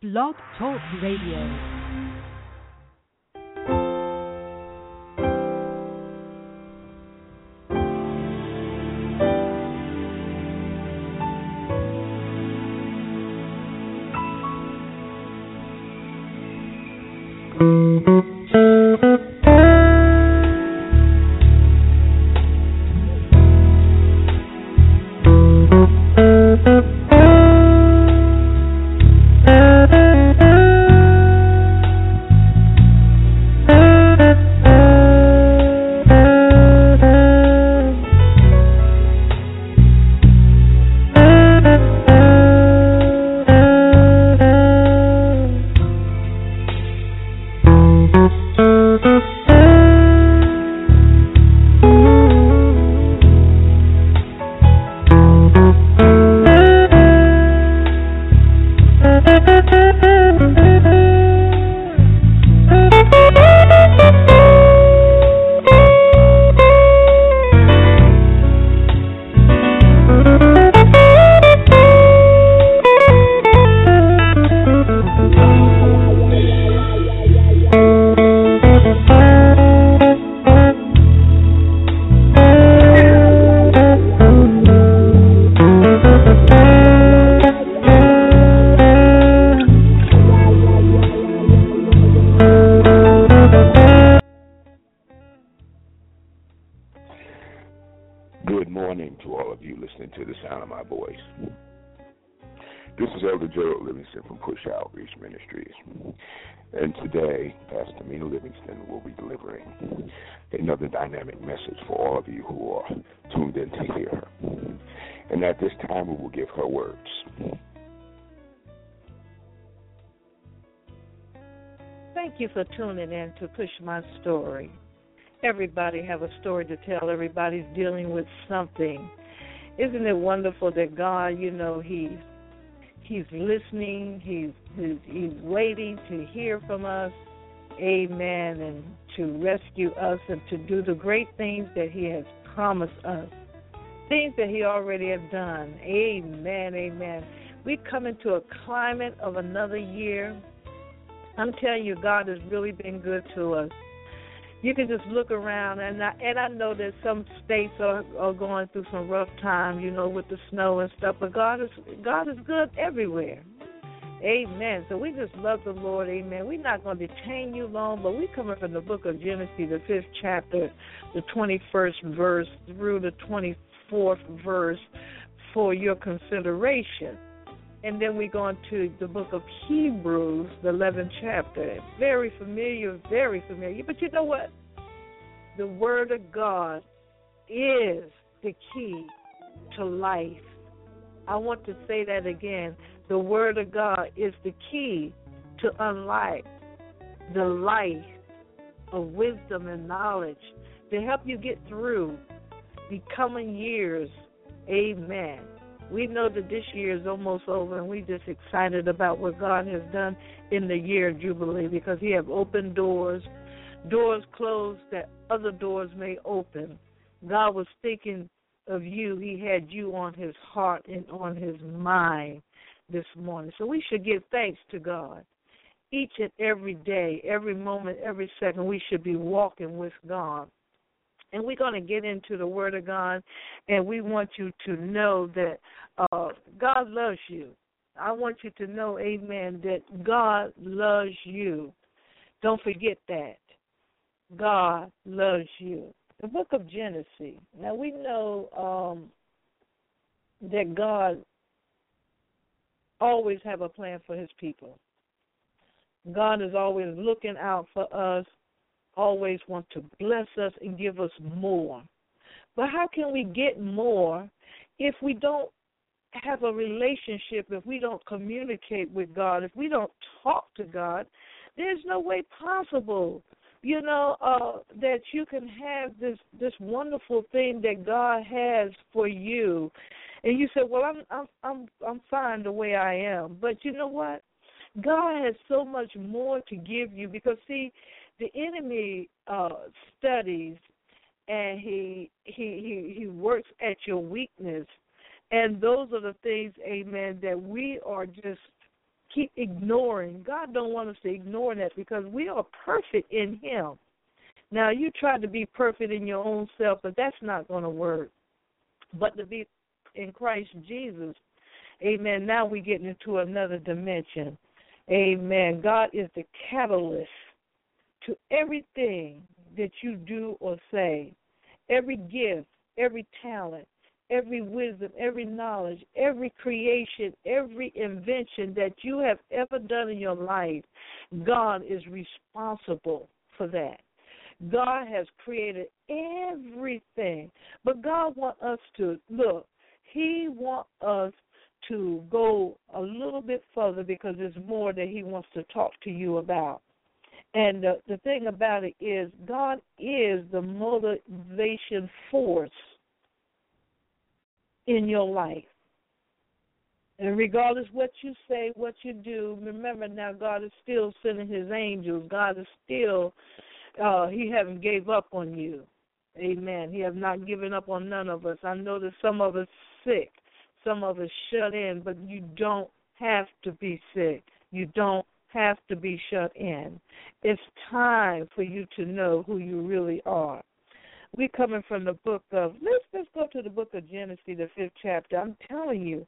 Blog Talk Radio. Good morning to all of you listening to the sound of my voice. This is Elder Gerald Livingston from Push Outreach Ministries. And today, Pastor Mina Livingston will be delivering another dynamic message for all of you who are tuned in to hear her. And at this time, we will give her words. Thank you for tuning in to Push My Story. Everybody have a story to tell. Everybody's dealing with something. Isn't it wonderful that God, He's listening, He's waiting to hear from us, amen, and to rescue us and to do the great things that He has promised us, things that He already has done, amen, amen. We come into a climate of another year. I'm telling you, God has really been good to us. You can just look around, and I know that some states are going through some rough times, with the snow and stuff, but God is good everywhere. Amen. So we just love the Lord, amen. We're not going to detain you long, but we're coming from the book of Genesis, the 5th chapter, the 21st verse through the 24th verse for your consideration. And then we go into the book of Hebrews, the 11th chapter. Very familiar, very familiar. But you know what? The Word of God is the key to life. I want to say that again. The Word of God is the key to unlock the life of wisdom and knowledge to help you get through the coming years. Amen. We know that this year is almost over, and we're just excited about what God has done in the year of Jubilee because He has opened doors closed that other doors may open. God was thinking of you. He had you on His heart and on His mind this morning. So we should give thanks to God. Each and every day, every moment, every second, we should be walking with God. And we're going to get into the Word of God, and we want you to know that God loves you. I want you to know, amen, that God loves you. Don't forget that. God loves you. The book of Genesis. Now, we know that God always have a plan for His people. God is always looking out for us, always want to bless us and give us more. But how can we get more if we don't have a relationship, if we don't communicate with God, if we don't talk to God? There's no way possible, that you can have this wonderful thing that God has for you. And you say, well, I'm fine the way I am. But you know what? God has so much more to give you because, see, the enemy studies and he works at your weakness, and those are the things, amen, that we are just keep ignoring. God don't want us to ignore that because we are perfect in him. Now, you try to be perfect in your own self, but that's not going to work. But to be in Christ Jesus, amen, now we're getting into another dimension. Amen. God is the catalyst to everything that you do or say, every gift, every talent, every wisdom, every knowledge, every creation, every invention that you have ever done in your life. God is responsible for that. God has created everything. But God wants us to, look, he wants us to go a little bit further because there's more that he wants to talk to you about. And the thing about it is God is the motivation force in your life. And regardless what you say, what you do, remember now God is still sending his angels. God is still, he hasn't gave up on you. Amen. He has not given up on none of us. I know that some of us sick, some of us shut in, but you don't have to be sick. You don't have to be shut in. It's time for you to know who you really are. We're coming from the book of, let's go to the book of Genesis, the 5th chapter. I'm telling you,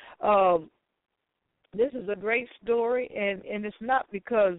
this is a great story, and it's not because,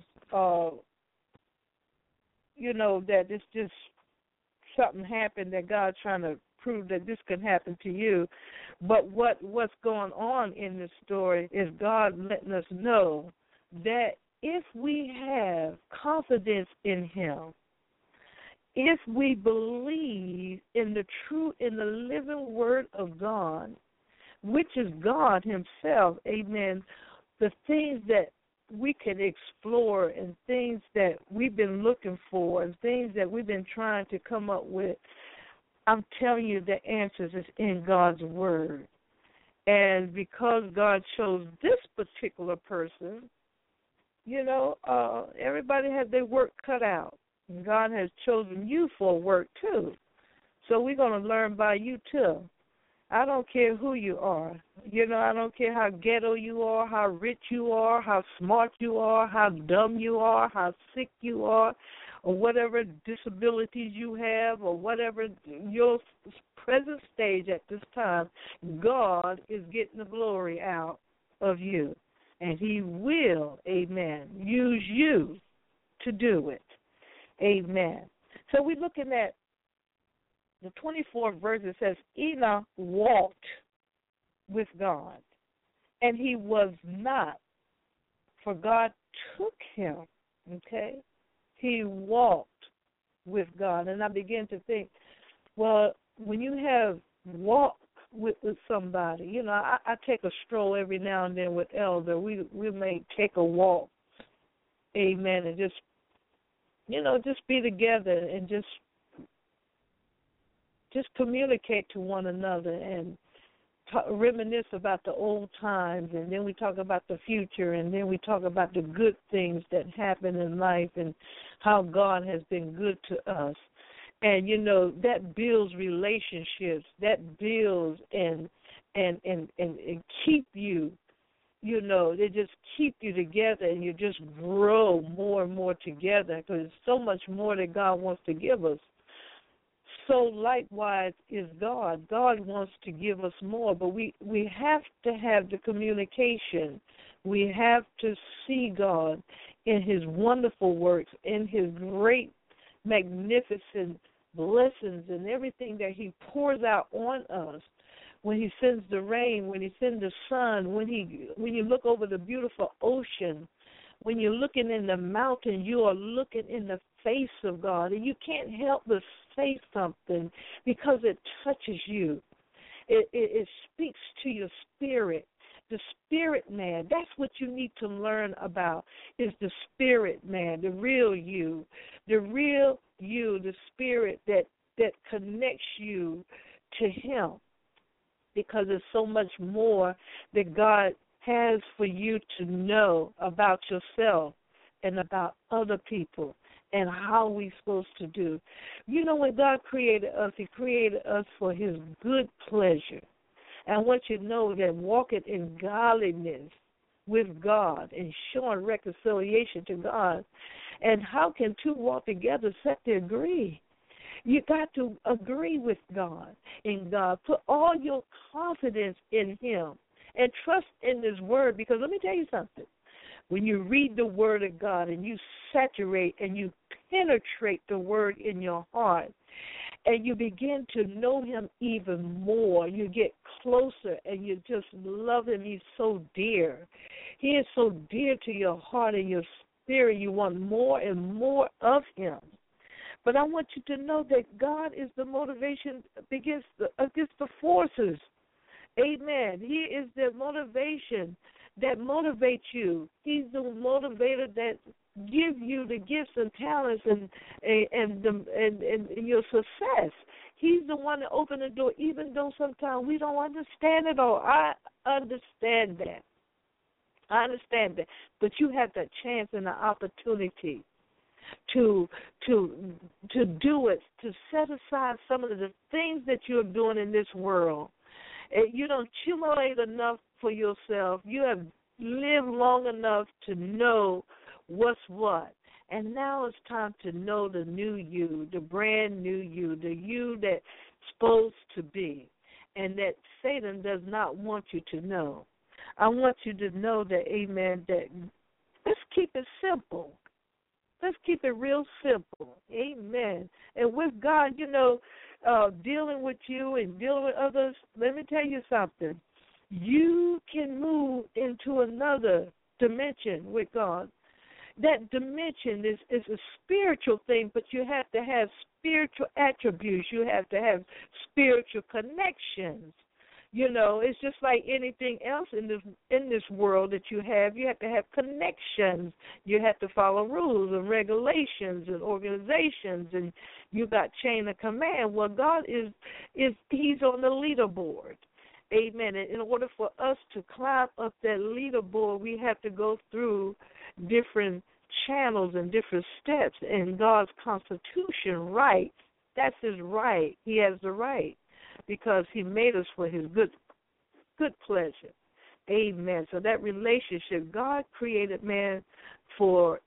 that it's just something happened that God's trying to prove that this can happen to you. But what's going on in this story is God letting us know that if we have confidence in him, if we believe in the living word of God, which is God himself, amen, the things that we can explore and things that we've been looking for and things that we've been trying to come up with, I'm telling you the answers is in God's word. And because God chose this particular person, everybody has their work cut out. And God has chosen you for work, too. So we're going to learn by you, too. I don't care who you are. I don't care how ghetto you are, how rich you are, how smart you are, how dumb you are, how sick you are, or whatever disabilities you have, or whatever your present stage at this time, God is getting the glory out of you. And he will, amen, use you to do it. Amen. So we're looking at the 24th verse. It says, Enoch walked with God, and he was not, for God took him, okay? He walked with God. And I began to think, well, when you have walked with somebody, I take a stroll every now and then with Elder. We may take a walk, amen, and just be together and just communicate to one another and reminisce about the old times, and then we talk about the future, and then we talk about the good things that happen in life and how God has been good to us. And, that builds relationships, that builds and keep you, they just keep you together, and you just grow more and more together because there's so much more that God wants to give us. So likewise is God. God wants to give us more, but we have to have the communication. We have to see God in his wonderful works, in his great, magnificent blessings and everything that he pours out on us. When he sends the rain, when he sends the sun, when you look over the beautiful ocean, when you're looking in the mountain, you are looking in the face of God, and you can't help but say something because it touches you. It speaks to your spirit. The spirit man, that's what you need to learn about, is the spirit man, the real you, the spirit that connects you to him, because there's so much more that God has for you to know about yourself and about other people and how we're supposed to do. When God created us, he created us for his good pleasure. And I want you to know that walking in godliness with God and showing reconciliation to God. And how can two walk together except to agree? You got to agree with God. In God, put all your confidence in Him and trust in His Word. Because let me tell you something. When you read the Word of God and you saturate and you penetrate the Word in your heart, and you begin to know Him even more, you get closer and you just love Him. He's so dear. He is so dear to your heart and your spirit. You want more and more of Him. But I want you to know that God is the motivation against the forces. Amen. He is the motivation that motivates you. He's the motivator that gives you the gifts and talents and your success. He's the one that opened the door, even though sometimes we don't understand it all. I understand that. But you have that chance and the opportunity to do it, to set aside some of the things that you're doing in this world. You don't accumulate enough for yourself. You have lived long enough to know what's what. And now it's time to know the new you, the brand new you, the you that's supposed to be, and that Satan does not want you to know. I want you to know that, amen, that let's keep it simple. Let's keep it real simple. Amen. And with God, dealing with you and dealing with others, let me tell you something. You can move into another dimension with God. That dimension is a spiritual thing, but you have to have spiritual attributes. You have to have spiritual connections. It's just like anything else in this world that you have. You have to have connections. You have to follow rules and regulations and organizations, and you got chain of command. Well, God is He's on the leaderboard. Amen. And in order for us to climb up that leaderboard, we have to go through different channels and different steps. And God's constitution, right? That's His right. He has the right, because He made us for His good pleasure. Amen. So that relationship, God created man for,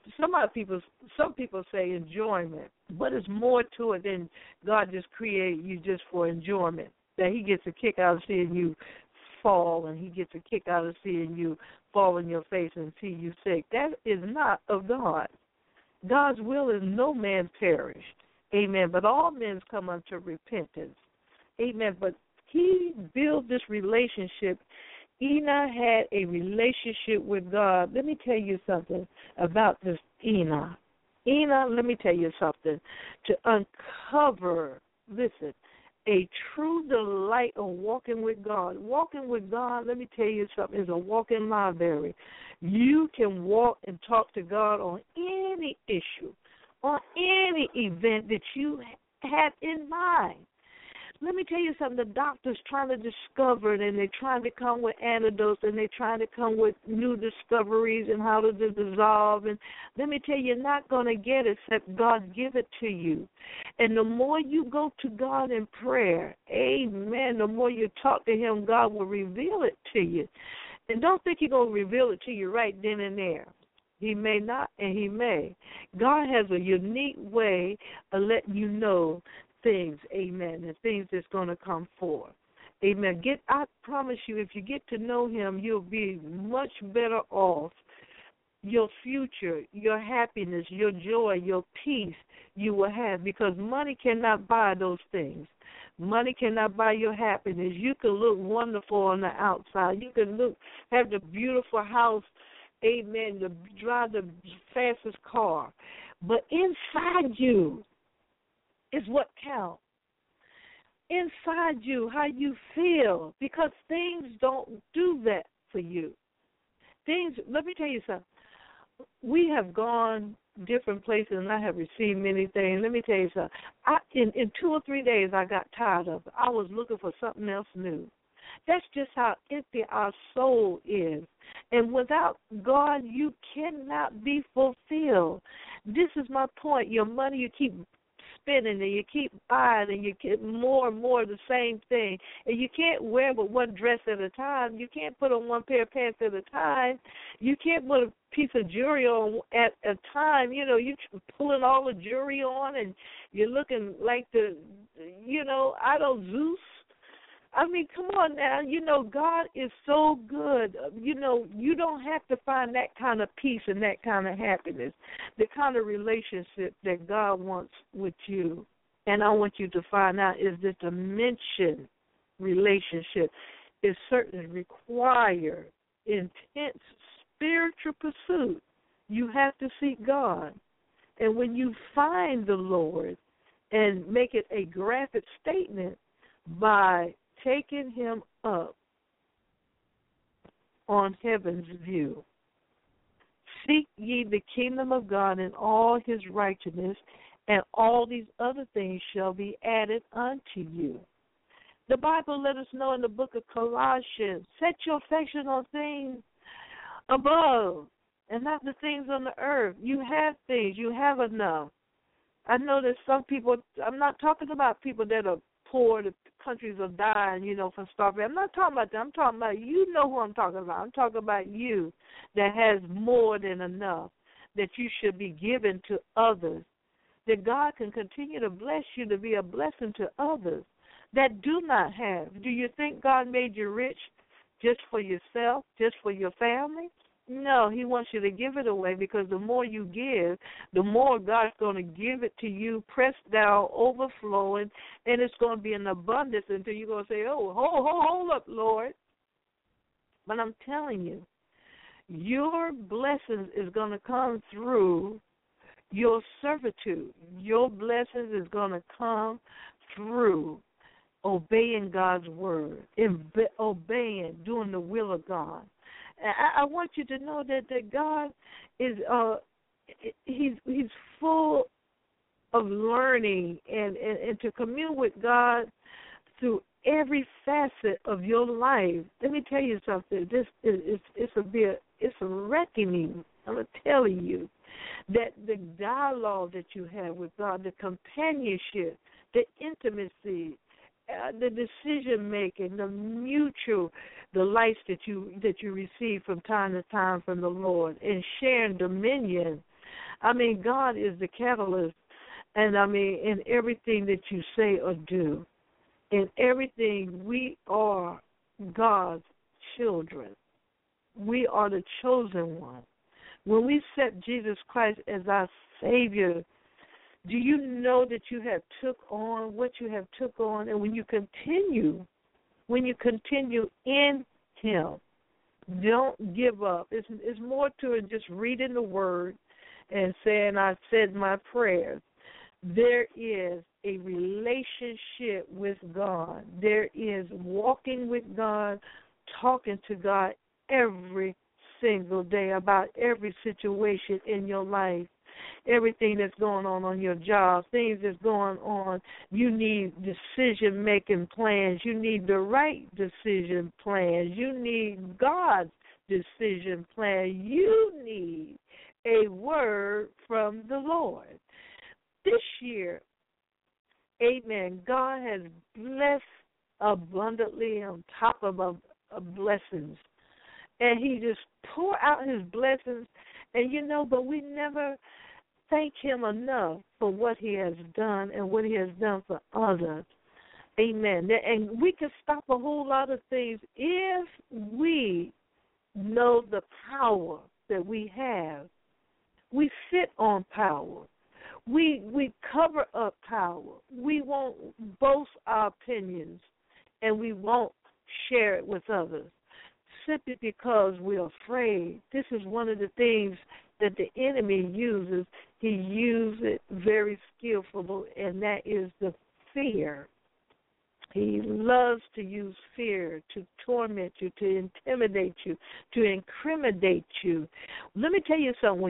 some people say enjoyment, but it's more to it than God just created you just for enjoyment, that He gets a kick out of seeing you fall, and He gets a kick out of seeing you fall in your face and see you sick. That is not of God. God's will is no man perish. Amen. But all men come unto repentance. Amen. But He built this relationship. Enoch had a relationship with God. Let me tell you something about this Enoch. Enoch, let me tell you something. To uncover, listen, a true delight of walking with God. Walking with God, let me tell you something, is a walking library. You can walk and talk to God on any issue, on any event that you have in mind. Let me tell you something, the doctor's trying to discover it, and they're trying to come with antidotes, and they're trying to come with new discoveries and how to dissolve. And let me tell you, you're not going to get it except God give it to you. And the more you go to God in prayer, amen, the more you talk to Him, God will reveal it to you. And don't think He's going to reveal it to you right then and there. He may not, and He may. God has a unique way of letting you know things, amen, and things that's going to come forth. Amen. I promise you, if you get to know Him, you'll be much better off. Your future, your happiness, your joy, your peace you will have, because money cannot buy those things. Money cannot buy your happiness. You can look wonderful on the outside. You can have the beautiful house, amen, drive the fastest car. But inside you is what counts. Inside you, how you feel, because things don't do that for you. Let me tell you something. We have gone different places, and I have received many things. Let me tell you something. In 2 or 3 days, I got tired of it. I was looking for something else new. That's just how empty our soul is. And without God, you cannot be fulfilled. This is my point. Your money, you keep spinning and you keep buying and you get more and more of the same thing. And you can't wear but one dress at a time. You can't put on one pair of pants at a time. You can't put a piece of jewelry on at a time. You know, you're pulling all the jewelry on and you're looking like Zeus. I mean, come on now. You know, God is so good. You know, you don't have to find that kind of peace and that kind of happiness, the kind of relationship that God wants with you. And I want you to find out is the dimension relationship is certainly require intense spiritual pursuit. You have to seek God. And when you find the Lord and make it a graphic statement by taking him up on heaven's view. Seek ye the kingdom of God and all his righteousness, and all these other things shall be added unto you. The Bible let us know in the book of Colossians, set your affection on things above and not the things on the earth. You have things. You have enough. I know that some people, I'm not talking about people that are poor, the countries are dying, from starvation. I'm not talking about that. I'm talking about, you know who I'm talking about. I'm talking about you that has more than enough that you should be given to others, that God can continue to bless you to be a blessing to others that do not have. Do you think God made you rich just for yourself, just for your family? No, he wants you to give it away, because the more you give, the more God's going to give it to you, pressed down, overflowing, and it's going to be in abundance until you're going to say, oh, hold up, Lord. But I'm telling you, your blessings is going to come through your servitude. Your blessings is going to come through obeying God's word, obeying, doing the will of God. I want you to know that God is he's full of learning and to commune with God through every facet of your life. Let me tell you something. This is it's a reckoning. I'm telling you that the dialogue that you have with God, the companionship, the intimacy, the decision making, the mutual, the life that you receive from time to time from the Lord, and sharing dominion. I mean, God is the catalyst, and I mean, in everything that you say or do, in everything, we are God's children. We are the chosen one. When we accept Jesus Christ as our Savior, do you know that you have took on what you have took on? And when you continue in him, don't give up. It's more to it just reading the word and saying, I said my prayers. There is a relationship with God. There is walking with God, talking to God every single day about every situation in your life. Everything that's going on your job, things that's going on, you need decision-making plans. You need the right decision plans. You need God's decision plan. You need a word from the Lord. This year, amen, God has blessed abundantly on top of blessings. And he just pour out his blessings. And, but we never thank him enough for what he has done and what he has done for others. Amen. And we can stop a whole lot of things if we know the power that we have. We sit on power. We cover up power. We won't boast our opinions, and we won't share it with others simply because we're afraid. This is one of the things that the enemy uses. He uses it very skillfully, and that is the fear. He loves to use fear to torment you, to intimidate you, to incriminate you. Let me tell you something.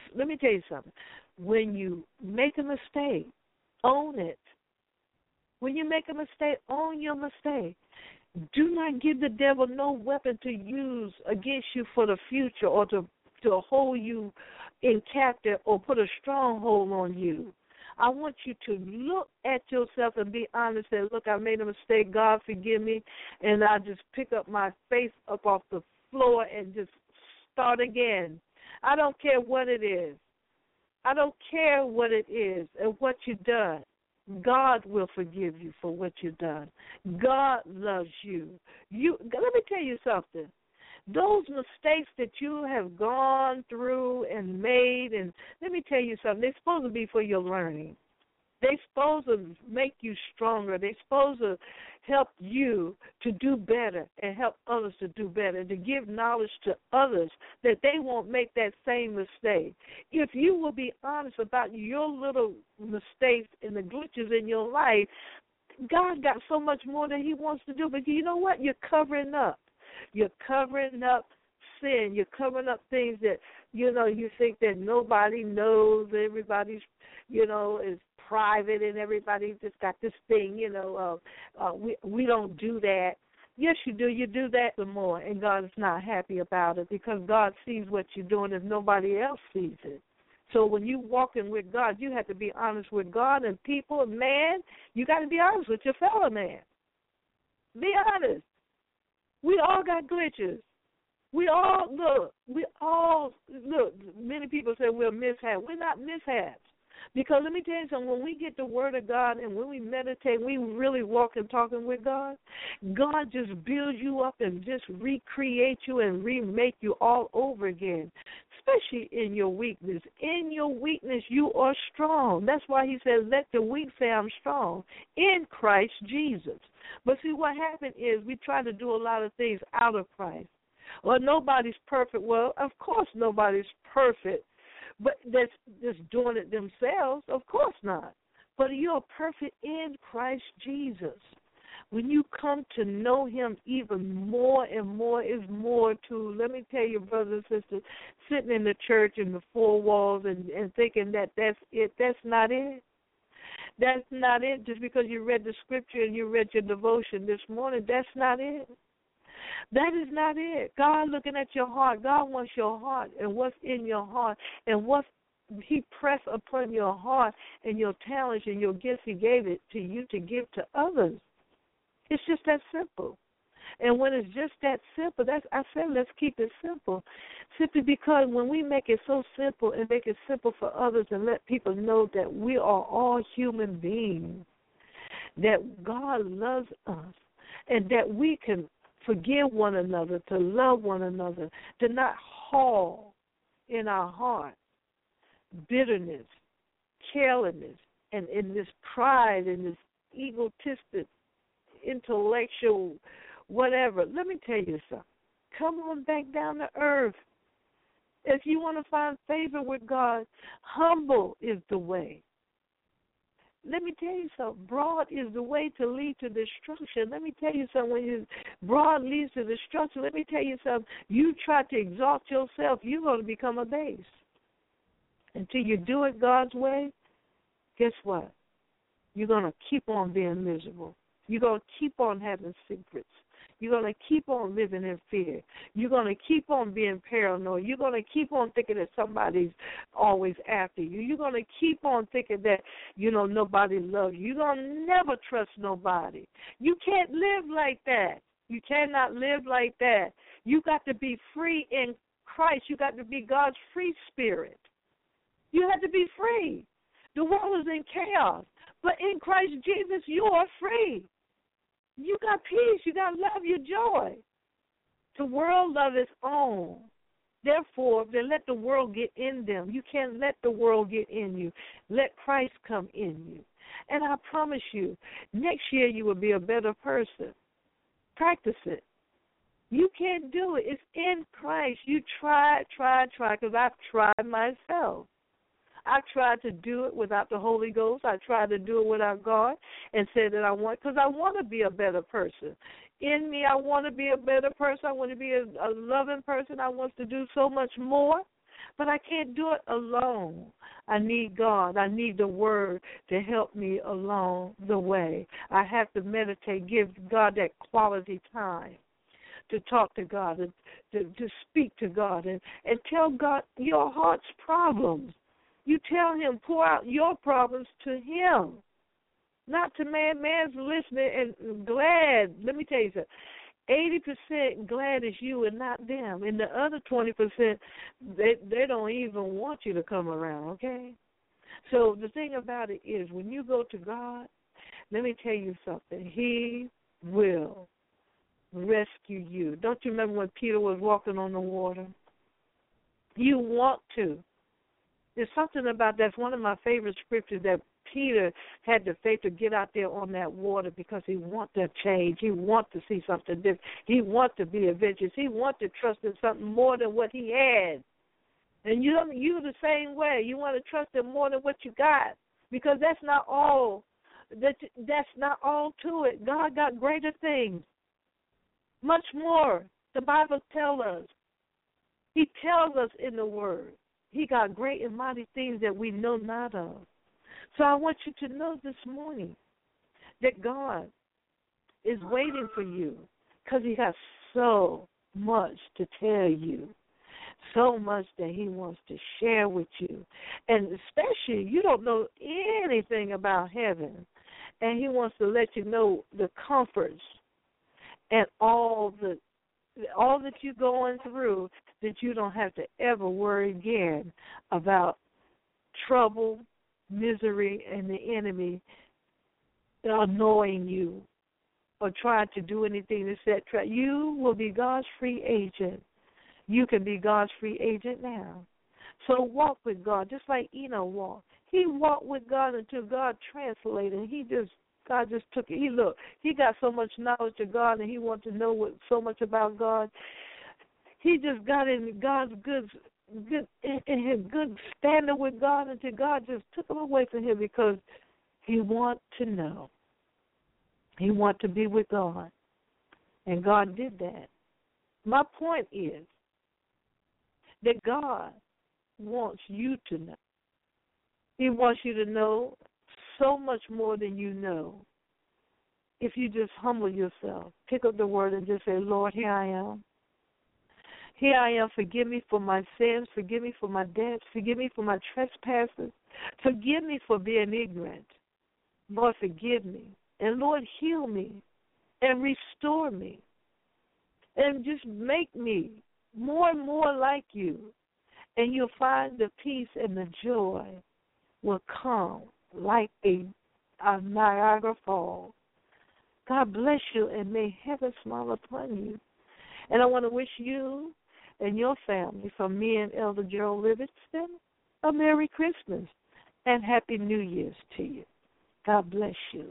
When you make a mistake, own it. When you make a mistake, own your mistake. Do not give the devil no weapon to use against you for the future, or to hold you in captive or put a stronghold on you. I want you to look at yourself and be honest and look, I made a mistake. God, forgive me. And I just pick up my face up off the floor and just start again. I don't care what it is. I don't care what it is and what you've done. God will forgive you for what you've done. God loves you. Let me tell you something. Those mistakes that you have gone through and made, and let me tell you something, they're supposed to be for your learning. They're supposed to make you stronger. They're supposed to help you to do better and help others to do better, to give knowledge to others that they won't make that same mistake. If you will be honest about your little mistakes and the glitches in your life, God got so much more that he wants to do. But you know what? You're covering up. You're covering up sin. You're covering up things that, you think that nobody knows. Everybody's, is private and everybody just got this thing, we don't do that. Yes, you do. You do that some more, and God is not happy about it because God sees what you're doing if nobody else sees it. So when you walking with God, you have to be honest with God and people and man. You got to be honest with your fellow man. Be honest. We all got glitches. We all, many people say we're mishaps. We're not mishaps. Because let me tell you something, when we get the Word of God and when we meditate, we really walk and talking with God, God just builds you up and just recreate you and remake you all over again, especially in your weakness. In your weakness, you are strong. That's why he says, let the weak say I'm strong in Christ Jesus. But see, what happened is we try to do a lot of things out of Christ. Well, nobody's perfect. Well, of course nobody's perfect. But that's just doing it themselves? Of course not. But you're perfect in Christ Jesus. When you come to know him even more and more is more to, let me tell you, brothers and sisters, sitting in the church in the four walls and thinking that that's it, that's not it. That's not it. Just because you read the scripture and you read your devotion this morning, that's not it. That is not it. God looking at your heart. God wants your heart and what's in your heart and what he pressed upon your heart and your talents and your gifts. He gave it to you to give to others. It's just that simple. And when it's just that simple, I said let's keep it simple. Simply because when we make it so simple and make it simple for others and let people know that we are all human beings, that God loves us, and that we can forgive one another, to love one another, to not haul in our heart bitterness, carelessness, and in this pride and this egotistic, intellectual, whatever. Let me tell you something. Come on back down to earth. If you want to find favor with God, humble is the way. Let me tell you something. Broad is the way to lead to destruction. Let me tell you something. When broad leads to destruction, let me tell you something. You try to exalt yourself, you're going to become a base. Until you do it God's way, guess what? You're going to keep on being miserable. You're going to keep on having secrets. You're going to keep on living in fear. You're going to keep on being paranoid. You're going to keep on thinking that somebody's always after you. You're going to keep on thinking that, nobody loves you. You're going to never trust nobody. You can't live like that. You cannot live like that. You got to be free in Christ. You got to be God's free spirit. You have to be free. The world is in chaos. But in Christ Jesus, you are free. You got peace. You got love, your joy. The world love its own. Therefore, then let the world get in them. You can't let the world get in you. Let Christ come in you. And I promise you, next year you will be a better person. Practice it. You can't do it. It's in Christ. You try, because I've tried myself. I tried to do it without the Holy Ghost. I tried to do it without God and said that I want to be a better person. In me, I want to be a better person. I want to be a loving person. I want to do so much more, but I can't do it alone. I need God. I need the Word to help me along the way. I have to meditate, give God that quality time to talk to God, and to speak to God, and tell God your heart's problems. You tell him, pour out your problems to him, not to man. Man's listening and glad. Let me tell you something. 80% glad is you and not them. And the other 20%, they don't even want you to come around, okay? So the thing about it is, when you go to God, let me tell you something. He will rescue you. Don't you remember when Peter was walking on the water? You want to. There's something about that's one of my favorite scriptures, that Peter had the faith to get out there on that water because he wanted to change. He wanted to see something different. He wanted to be adventurous. He wanted to trust in something more than what he had. And you the same way. You want to trust him more than what you got, because that's not all. That's not all to it. God got greater things, much more. The Bible tells us. He tells us in the Word. He got great and mighty things that we know not of. So I want you to know this morning that God is waiting for you, because he got so much to tell you, so much that he wants to share with you. And especially, you don't know anything about heaven, and he wants to let you know the comforts and all that you're going through, that you don't have to ever worry again about trouble, misery, and the enemy annoying you or trying to do anything to set trap. You will be God's free agent. You can be God's free agent now. So walk with God, just like Enoch walked. He walked with God until God translated. God just took it. He got so much knowledge of God, and he wanted to know so much about God. He just got in God's good standing with God until God just took him away from him, because he wanted to know. He wanted to be with God, and God did that. My point is that God wants you to know. He wants you to know so much more than you know. If you just humble yourself, pick up the word and just say, Lord, here I am. Here I am. Forgive me for my sins. Forgive me for my debts. Forgive me for my trespasses. Forgive me for being ignorant. Lord, forgive me. And Lord, heal me and restore me. And just make me more and more like you. And you'll find the peace and the joy will come like a Niagara Falls. God bless you, and may heaven smile upon you. And I want to wish you and your family, from me and Elder Gerald Livingston, a Merry Christmas and Happy New Year's to you. God bless you.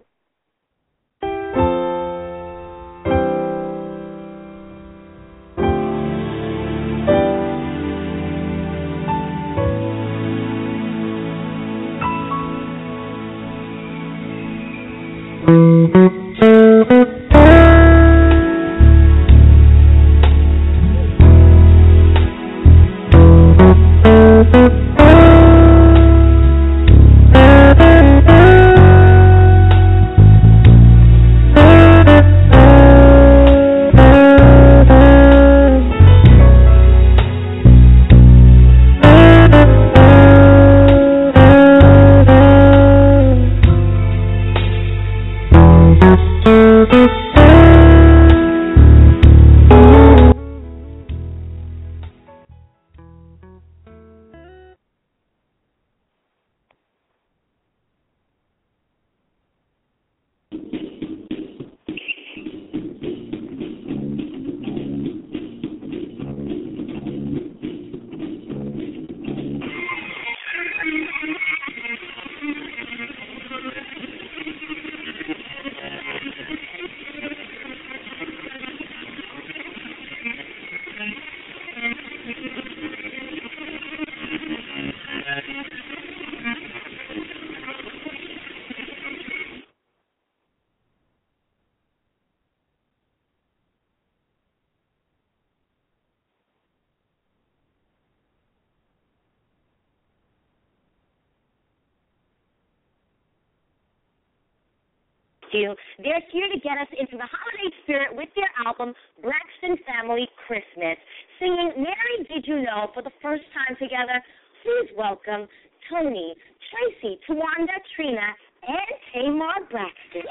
They're here to get us into the holiday spirit with their album, Braxton Family Christmas, singing Mary Did You Know for the first time together. Please welcome Tony, Tracy, Tawanda, Trina, and Tamar Braxton.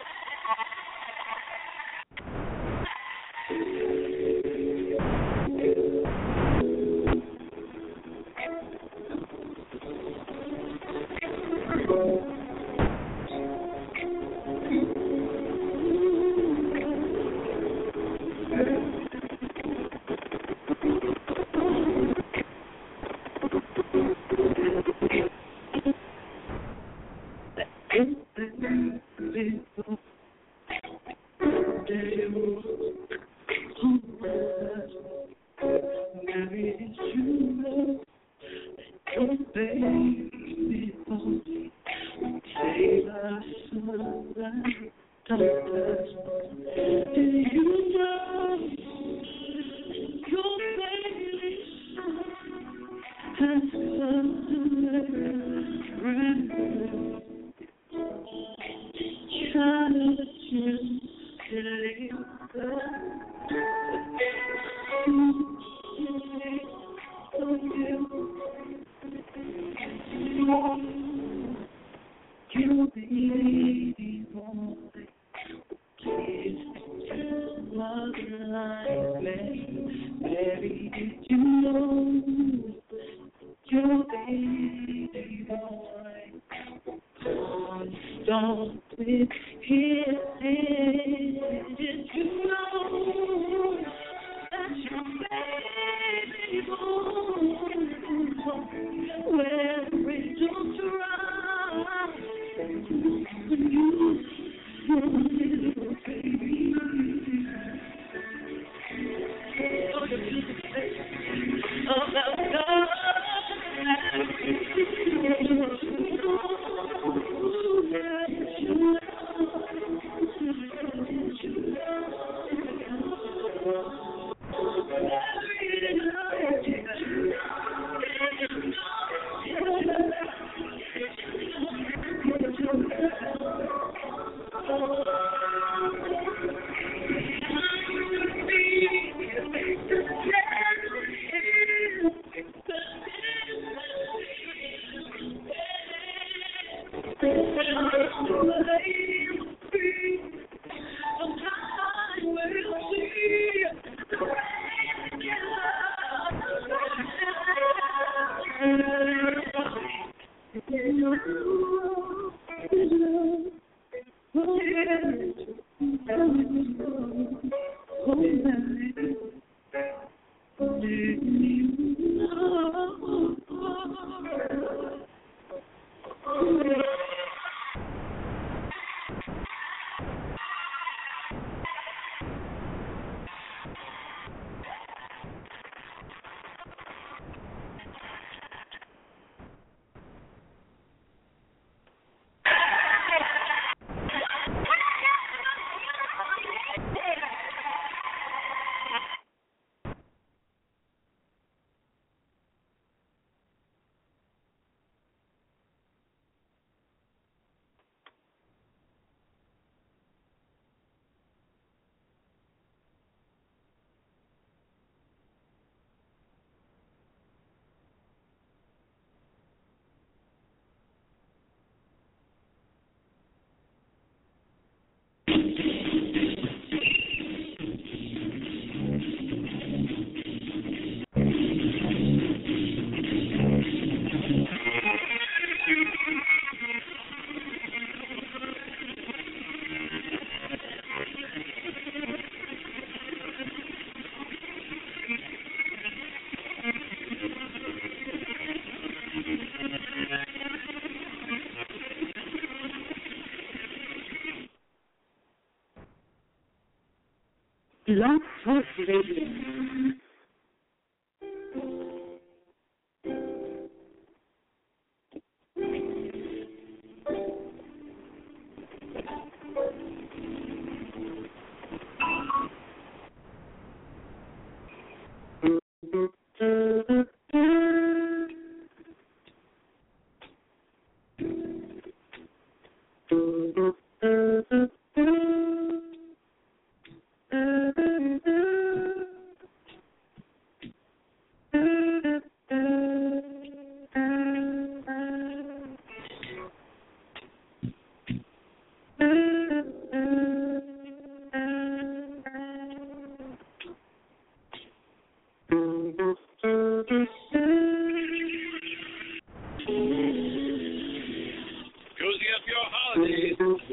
Blog Talk Radio.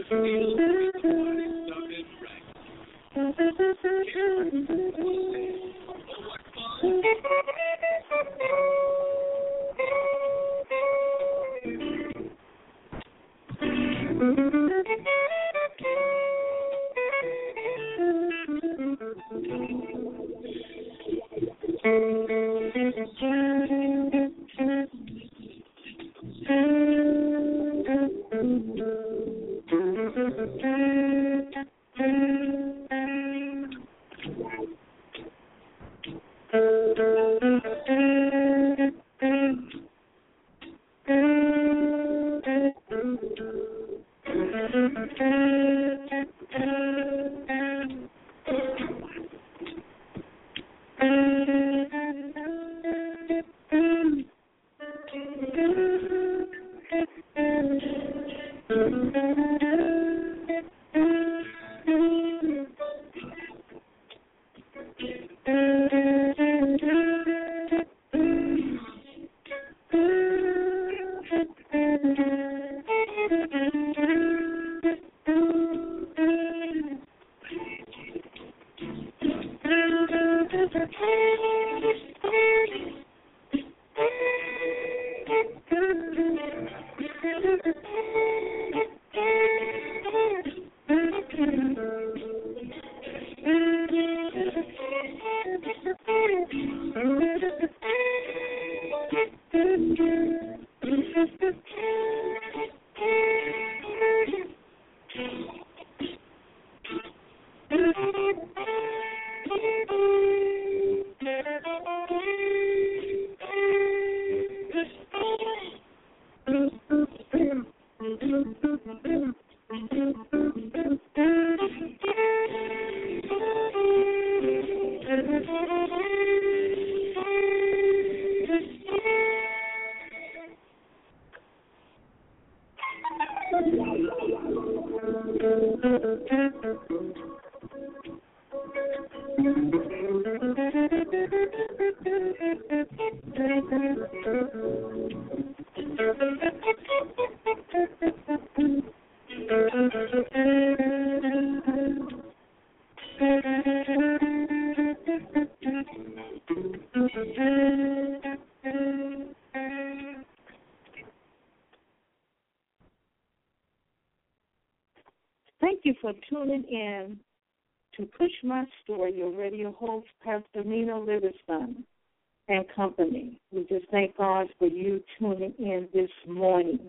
Thank you for tuning in to Push My Story, your radio host, Pastor Nina Livingston and company. We just thank God for you tuning in this morning.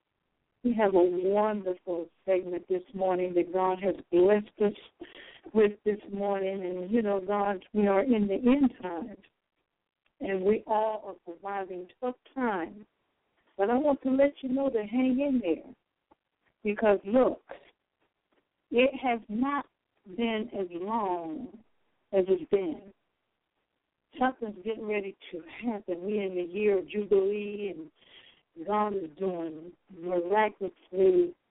We have a wonderful segment this morning that God has blessed us with this morning. And, you know, God, we are in the end times, and we all are surviving tough times. But I want to let you know to hang in there because, look, it has not been as long as it's been. Something's getting ready to happen. We're in the year of Jubilee, and God is doing miraculously